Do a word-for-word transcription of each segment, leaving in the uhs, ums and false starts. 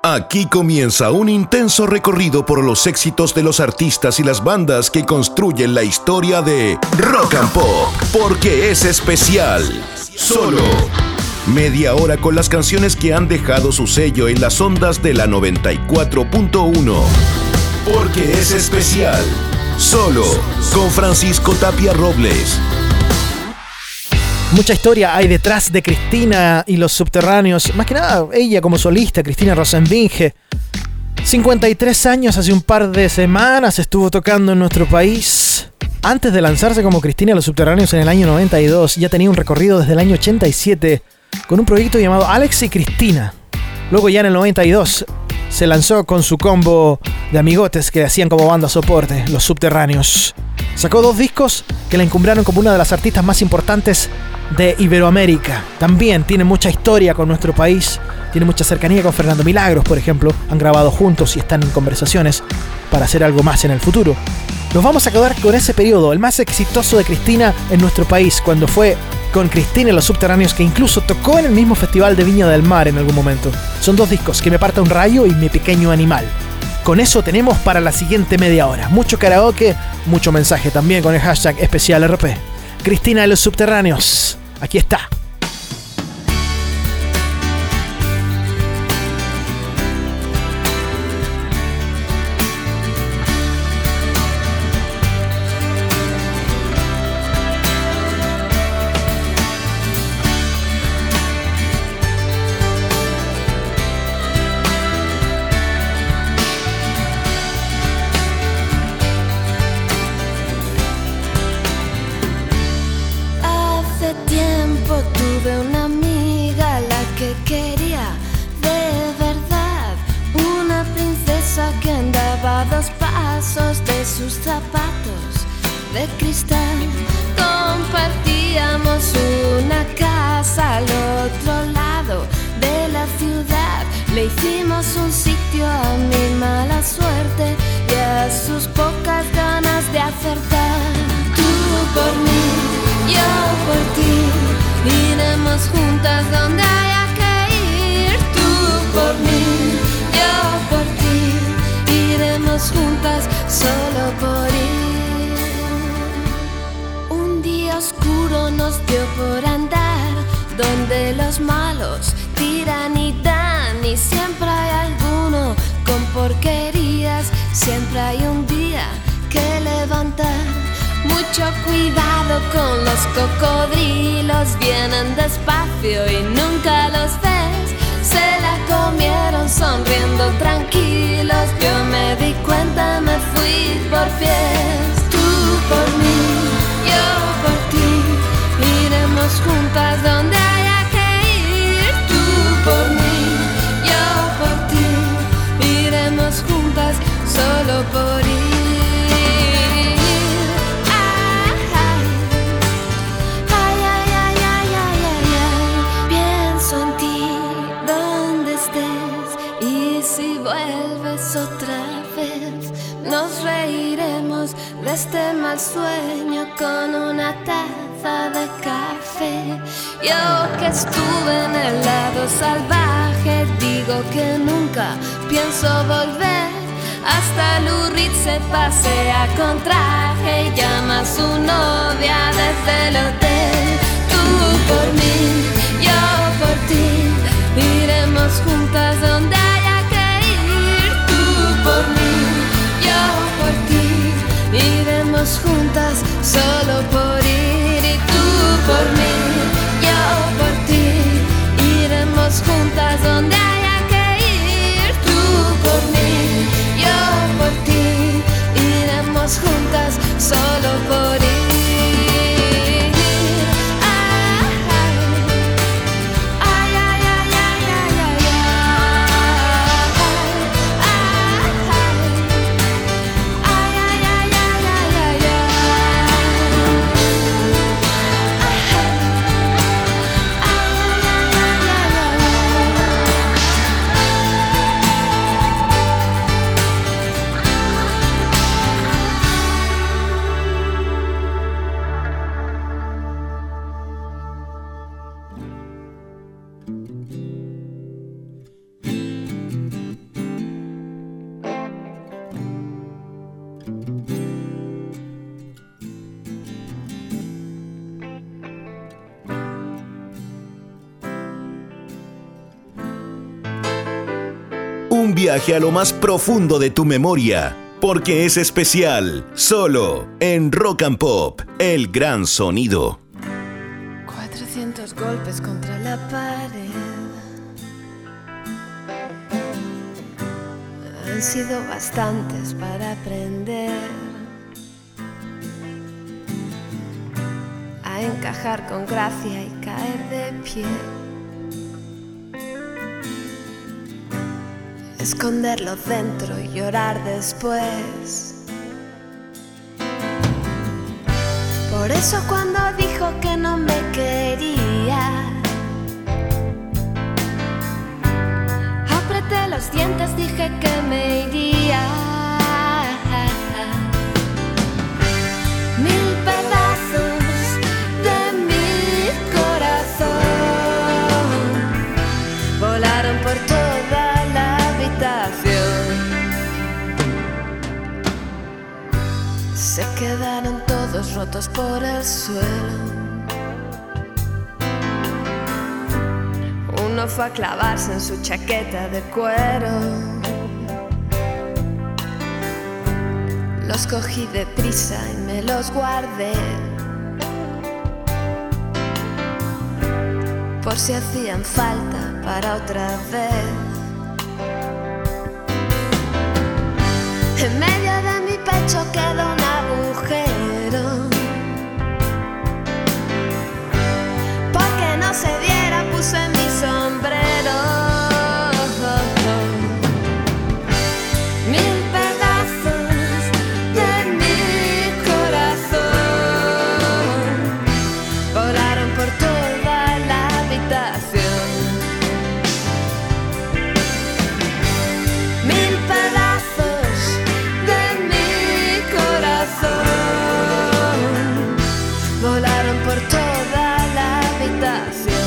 Aquí comienza un intenso recorrido por los éxitos de los artistas y las bandas que construyen la historia de Rock and Pop, porque es especial. Solo media hora con las canciones que han dejado su sello en las ondas de la noventa y cuatro punto uno. Porque es especial. Solo con Francisco Tapia Robles. Mucha historia hay detrás de Cristina y los Subterráneos. Más que nada, ella como solista, Cristina Rosenvinge. cincuenta y tres años, hace un par de semanas estuvo tocando en nuestro país. Antes de lanzarse como Cristina y los Subterráneos en el año noventa y dos, ya tenía un recorrido desde el año ochenta y siete con un proyecto llamado Alex y Cristina. Luego ya en el noventa y dos se lanzó con su combo de amigotes que hacían como banda soporte, los Subterráneos. Sacó dos discos que la encumbraron como una de las artistas más importantes de Iberoamérica. También tiene mucha historia con nuestro país, tiene mucha cercanía con Fernando Milagros, por ejemplo. Han grabado juntos y están en conversaciones para hacer algo más en el futuro. Nos vamos a quedar con ese periodo, el más exitoso de Cristina en nuestro país, cuando fue con Cristina y los Subterráneos, que incluso tocó en el mismo Festival de Viña del Mar en algún momento. Son dos discos, Que me parta un rayo y Mi pequeño animal. Con eso tenemos para la siguiente media hora. Mucho karaoke, mucho mensaje también con el hashtag especial R P. Cristina y los Subterráneos. Aquí está. Sus zapatos de cristal. Compartíamos una casa al otro lado de la ciudad. Le hicimos un sitio a mi mala suerte y a sus pocas ganas de acertar. Tú por mí, yo por ti, iremos juntas donde haya que ir. Tú por mí, yo por ti, iremos juntas solo por ir. Un día oscuro nos dio por andar donde los malos tiran y dan, y siempre hay alguno con porquerías. Siempre hay un día que levantar. Mucho cuidado con los cocodrilos, vienen despacio y nunca los ves. Se la comieron sonriendo tranquilos. Yo me di cuenta, me fui por pies. Tú por mí, yo por ti, iremos juntas donde haya que ir. Tú por mí, yo por ti, iremos juntas solo por ir. Otra vez nos reiremos de este mal sueño con una taza de café. Yo que estuve en el lado salvaje, digo que nunca pienso volver. Hasta Lurrit se pasea con traje y llama a su novia desde el hotel. Tú por mí, yo por ti, iremos juntas donde haya que por mí, yo por ti, iremos juntas solo por ir. Y tú por mí, yo por ti, iremos juntas donde haya que ir. Tú por mí, yo por ti, iremos juntas solo por ir. Un viaje a lo más profundo de tu memoria, porque es especial, solo en Rock and Pop, el gran sonido. cuatrocientos golpes contra la pared han sido bastantes para aprender a encajar con gracia y caer de pie. Esconderlo dentro y llorar después. Por eso cuando dijo que no me quería, apreté los dientes, dije que me iría. Mil pedazos de mi corazón volaron por toda la se quedaron todos rotos por el suelo. Uno fue a clavarse en su chaqueta de cuero. Los cogí deprisa y me los guardé, por si hacían falta para otra vez. En medio de mi pecho quedó un agujero, porque no se viera puse mi sombrero. Mil pedazos de mi corazón volaron por toda la habitación. Mil pedazos volaron por toda la habitación.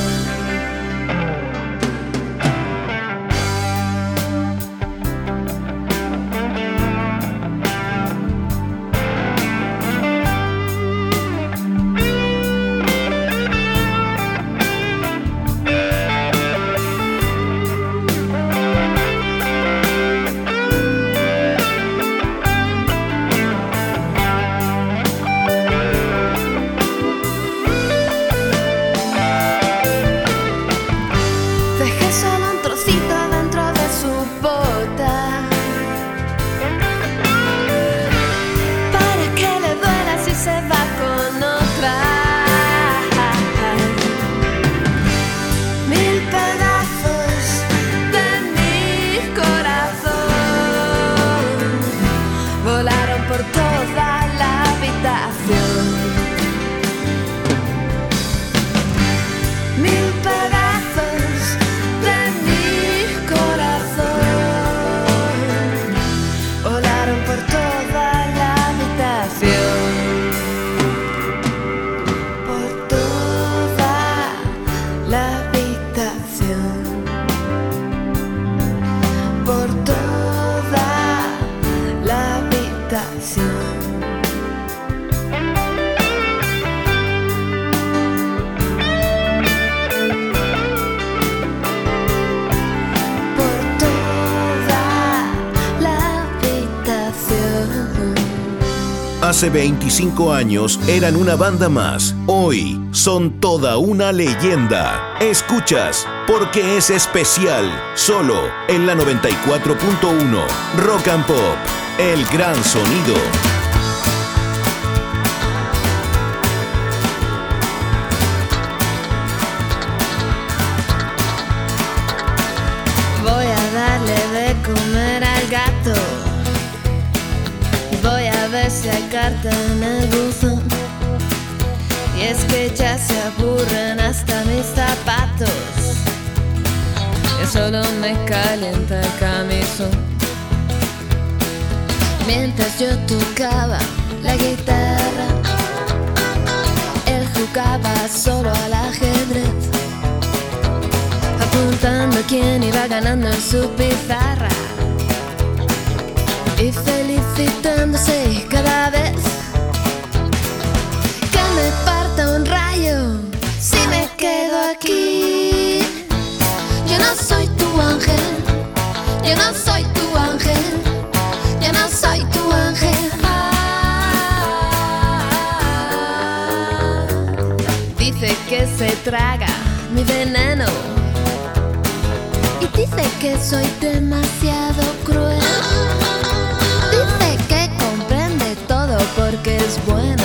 Hace veinticinco años eran una banda más. Hoy son toda una leyenda. Escuchas Porque es especial, solo en la noventa y cuatro punto uno. Rock and Pop, el gran sonido. Voy a darle de comer al gato. Voy a ver si hay carta en el buzón. Y es que ya se aburren hasta mis zapatos, que solo me calienta el camisón. Mientras yo tocaba la guitarra, él jugaba solo al ajedrez, apuntando quién iba ganando en su pizarra y felicitándose cada vez que me parta un rayo si me quedo aquí. Yo no soy tu ángel, Yo no soy tu ángel, yo no soy tu ángel. Dice que se traga mi veneno y dice que soy demasiado cruel. Dice que comprende todo porque es bueno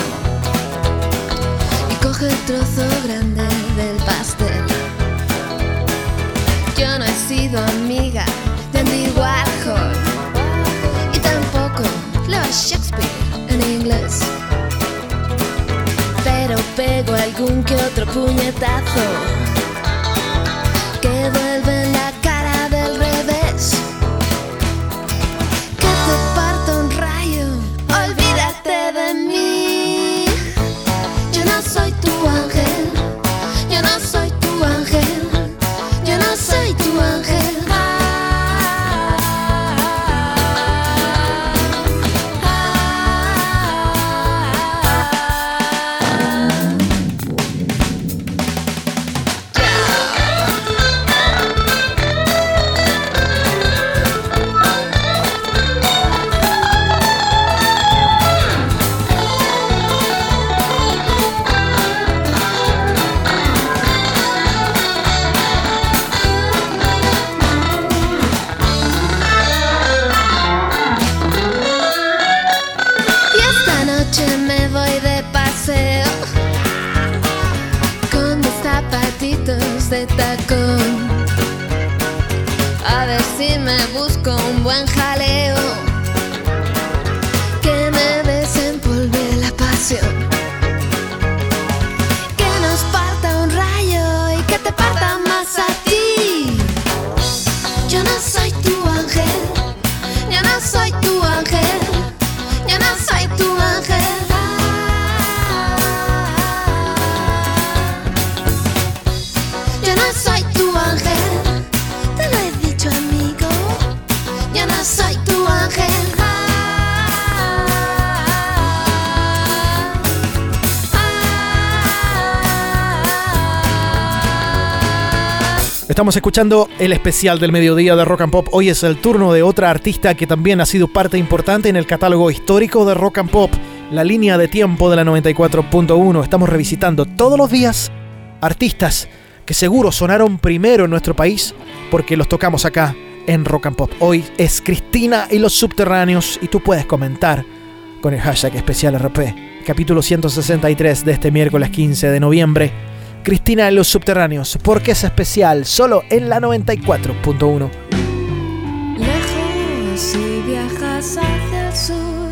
y coge el trozo grande del pastel. Yo no he sido amiga de Andy Warhol y tampoco leo a Shakespeare en inglés, pero pego algún que otro puñetazo que vuelve en la cara del revés. Que te parto un rayo, olvídate de mí. Yo no soy tu ángel, yo no soy tu ángel, yo no soy tu ángel. De tacón, a ver si me busco un buen jaleo que me desempolve la pasión, que nos parta un rayo y que te parta más a ti. Yo no soy tu ángel, yo no soy tu ángel, yo no soy tu ángel. Soy tu ángel, te lo he dicho, amigo. Yo no soy tu ángel. Estamos escuchando el especial del mediodía de Rock and Pop. Hoy es el turno de otra artista que también ha sido parte importante en el catálogo histórico de Rock and Pop, la línea de tiempo de la noventa y cuatro punto uno. Estamos revisitando todos los días artistas que seguro sonaron primero en nuestro país porque los tocamos acá en Rock and Pop. Hoy es Cristina y los Subterráneos y tú puedes comentar con el hashtag especial R P. Capítulo ciento sesenta y tres de este miércoles quince de noviembre. Cristina y los Subterráneos, porque es especial solo en la noventa y cuatro punto uno. Lejos si viajas hacia el sur,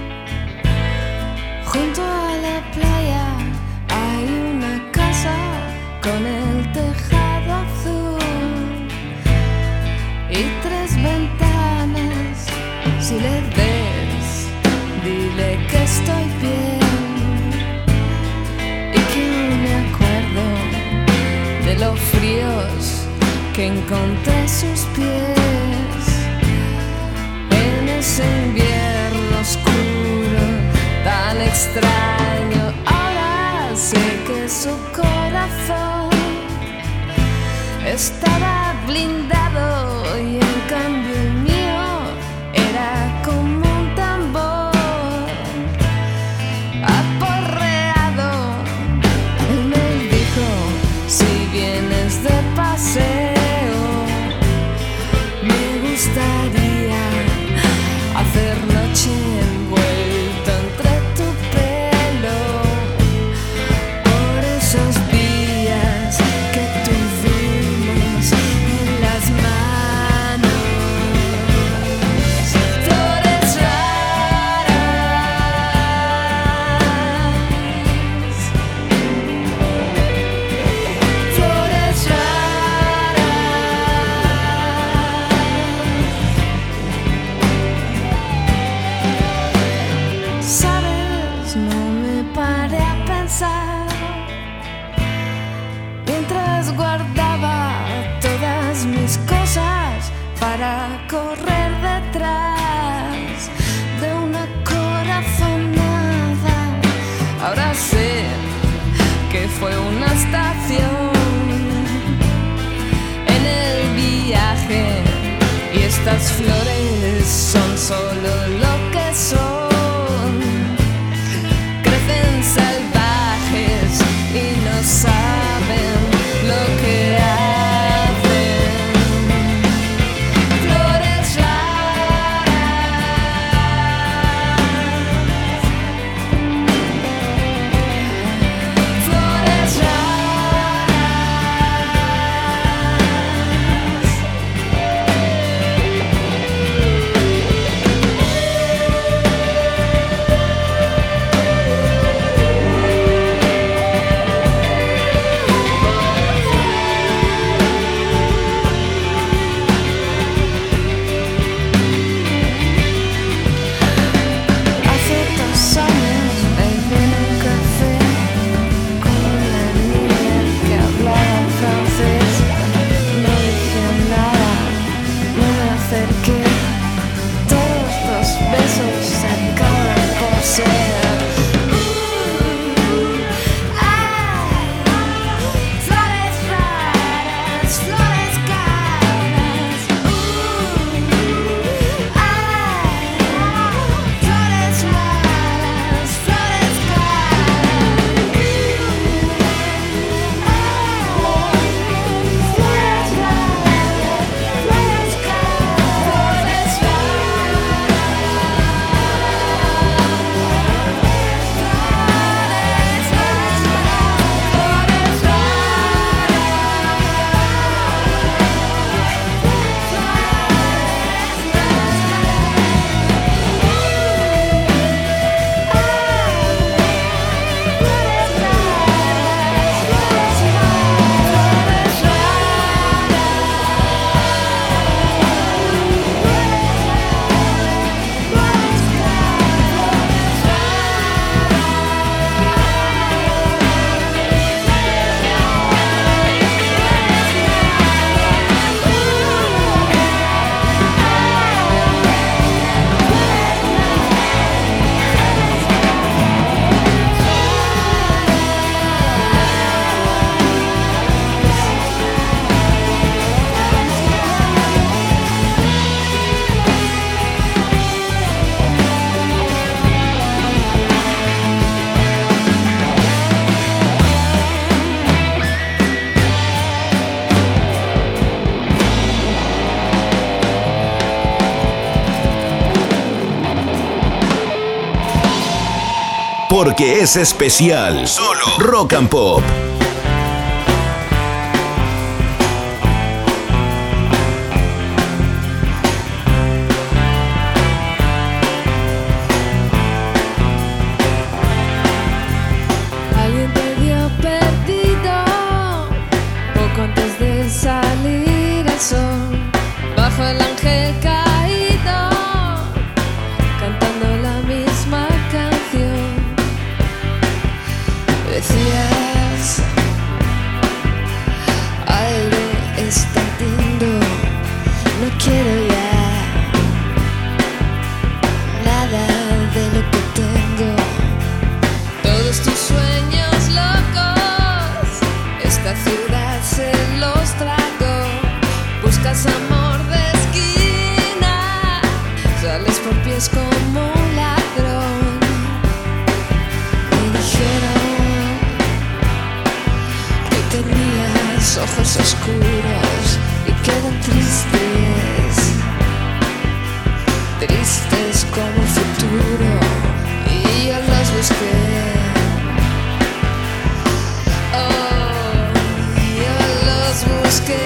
junto a la playa hay una casa con el tejado azul y tres ventanas. Si le ves, dile que estoy bien y que no me acuerdo de lo fríos que encontré sus pies en ese invierno oscuro tan extraño. Ahora sé que su corazón estaba blindado y en cambio el mío era como un tambor aporreado. Él me dijo, si vienes de paseo, me gustaría hacer noche envuelto entre tu pelo por esos días que tuvimos en las manos. Flores raras, flores raras. Sabes, no me paré a pensar mientras guardaba todas mis cosas para correr detrás de una corazonada. Ahora sé que fue una estación en el viaje y estoy Estas flores son solo lo que son, crecen salvajes y no saben lo que hacen. Flores raras, flores raras. Porque es especial. Solo Rock and Pop. Alguien te dio perdido poco antes de salir el sol, bajo el ángel caído, cantando la misma canción. Decías, algo está ardiendo, no quiero ya nada de lo que tengo. Todos tus sueños locos, esta ciudad se los tragó. Buscas amor de esquina, sales por pies como un ladrón. Me dijeron que tenías ojos oscuros y quedan tristes, tristes como el futuro, y yo los busqué. Oh, yo los busqué.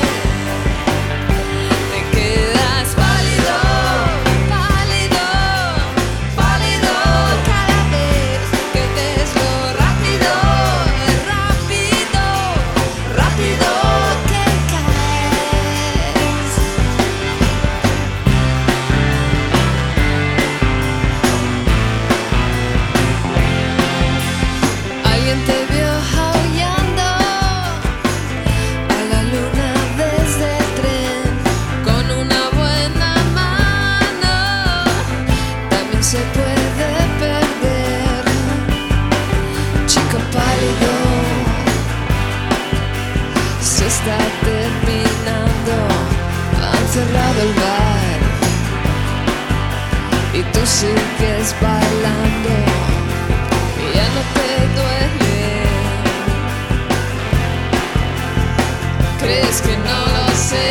Te quedas pálido, pálido, pálido cada vez que ves lo rápido, rápido, rápido que caes. sigues bailando y ya no te duele. ¿Crees que no lo sé?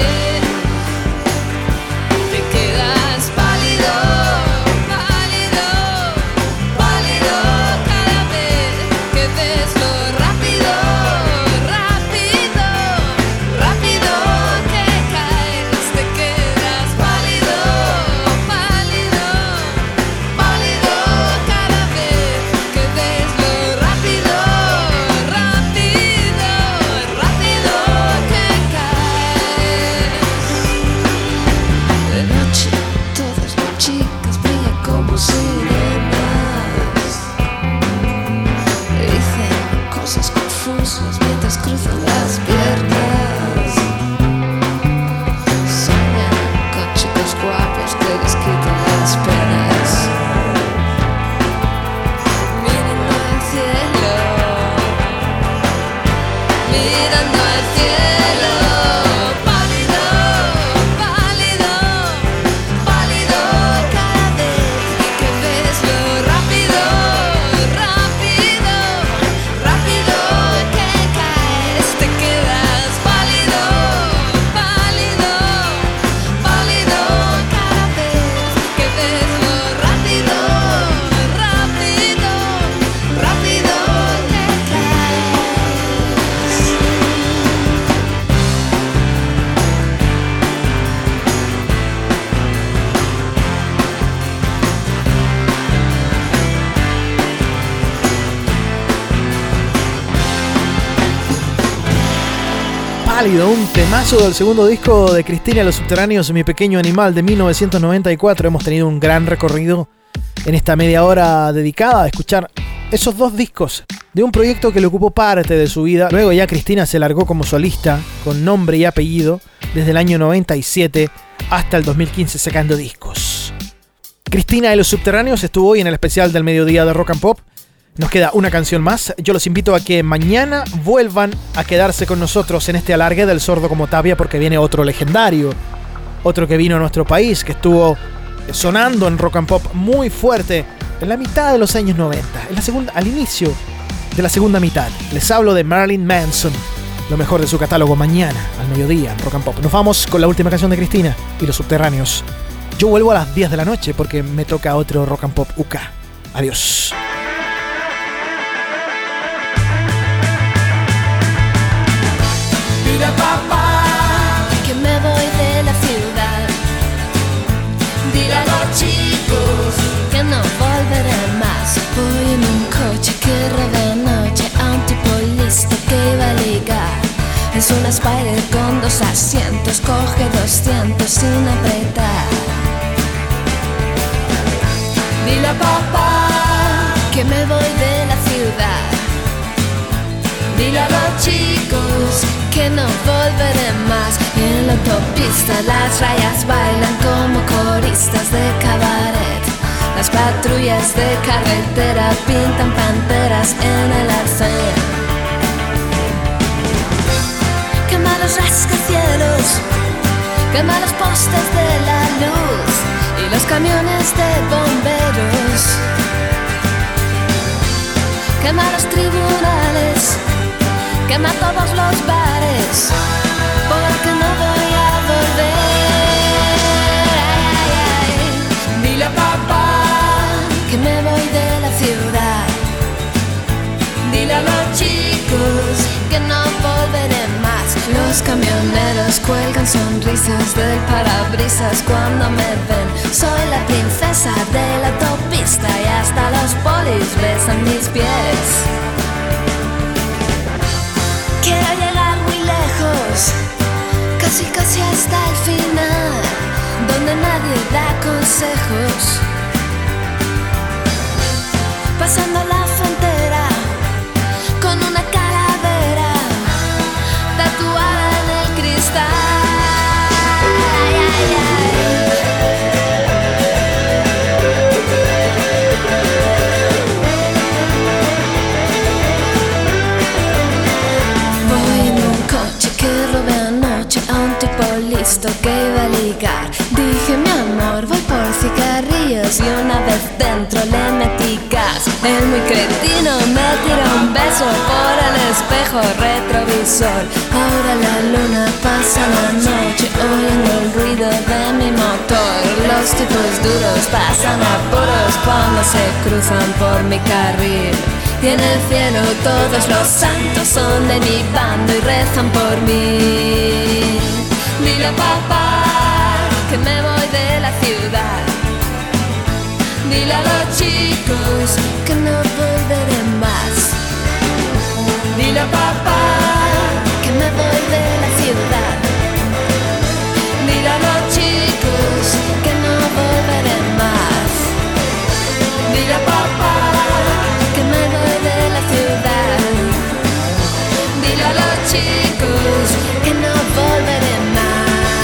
Te quedas pálido, pálido, pálido cada vez que ves lo rápido, rápido, rápido que caes. Te quedas pálido, pálido, pálido cada vez que ves lo rápido, rápido, rápido que caes. De noche todas las chicas brillan como sirenas. Dicen cosas confusas mientras cruzan las piernas. Soñan con chicos guapos que les quitan las penas. Mirando al cielo, mirando al cielo. Pálido, pálido, pálido cada vez que ves lo rápido, rápido, rápido que caes. Te quedas pálido, pálido, pálido cada vez que ves lo rápido, rápido, rápido que caes. Pálido, un temazo del segundo disco de Cristina y los Subterráneos, Mi Pequeño Animal, de mil novecientos noventa y cuatro. Hemos tenido un gran recorrido en esta media hora dedicada a escuchar esos dos discos de un proyecto que le ocupó parte de su vida. Luego ya Cristina se largó como solista, con nombre y apellido, desde el año noventa y siete hasta el dos mil quince sacando discos. Cristina y los Subterráneos estuvo hoy en el especial del mediodía de Rock and Pop. Nos queda una canción más. Yo los invito a que mañana vuelvan a quedarse con nosotros en este alargue del Sordo como Tapia, porque viene otro legendario, otro que vino a nuestro país, que estuvo sonando en Rock and Pop muy fuerte en la mitad de los años noventa, en la segunda, al inicio de la segunda mitad. Les hablo de Marilyn Manson, lo mejor de su catálogo mañana al mediodía en Rock and Pop. Nos vamos con la última canción de Cristina y los Subterráneos. Yo vuelvo a las diez de la noche porque me toca otro Rock and Pop U K. Adiós. Mira papá, que me voy de la ciudad. Dile a los chicos que no volveré más. Voy en un coche que roba de noche a un tipo listo que iba a ligar. Es una Spider con dos asientos, coge doscientos sin apretar. Dile a papá que me voy de la ciudad. Dile a los chicos que no volveré más. Y en la autopista las rayas bailan como coristas de cabaret. Las patrullas de carretera pintan panteras en el arcén. Quema los rascacielos, quema los postes de la luz y los camiones de bomberos. Quema los tribunales, quema todos los bares, porque no voy a volver. Ay, ay, ay. Dile a papá que me voy de la ciudad. Dile a los chicos que no volveré más. Los camioneros cuelgan sonrisas del parabrisas cuando me ven. Soy la princesa de la autopista y hasta los polis besan mis pies. Quiero llegar muy lejos, casi casi hasta el final, donde nadie da consejos. Pasando la frontera con una calavera tatuada en el cristal. Ay, ay, ay. Voy en un coche que robé anoche a un tipo listo que iba a ligar. Dije, mi amor, voy por cigarrillos. sueños y una vez dentro le metí gas. El muy cretino me tiró un beso por el espejo retrovisor. Ahora la luna pasa la noche oyendo el ruido de mi motor. Los tipos duros pasan apuros cuando se cruzan por mi carril. Y en el cielo todos los santos son de mi bando y rezan por mí. Dile a papá que me voy de la ciudad. Dile a los chicos que no volveré más. Dile a papá que me voy de la ciudad. Dile a los chicos que no volveré más. Dile a papá que me voy de la ciudad. Dile a los chicos que no volveré más.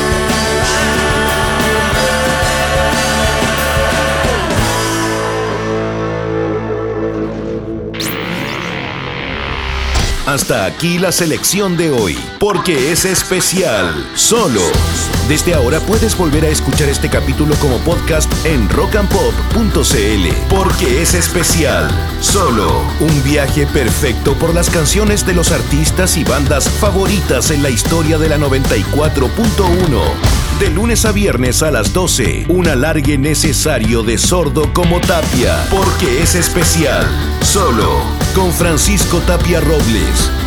Hasta aquí la selección de hoy, porque es especial, solo. Desde ahora puedes volver a escuchar este capítulo como podcast en rock and pop punto c l, porque es especial, solo. Un viaje perfecto por las canciones de los artistas y bandas favoritas en la historia de la noventa y cuatro punto uno. De lunes a viernes a las doce, un alargue necesario de Sordo como Tapia, porque es especial, solo, con Francisco Tapia Robles.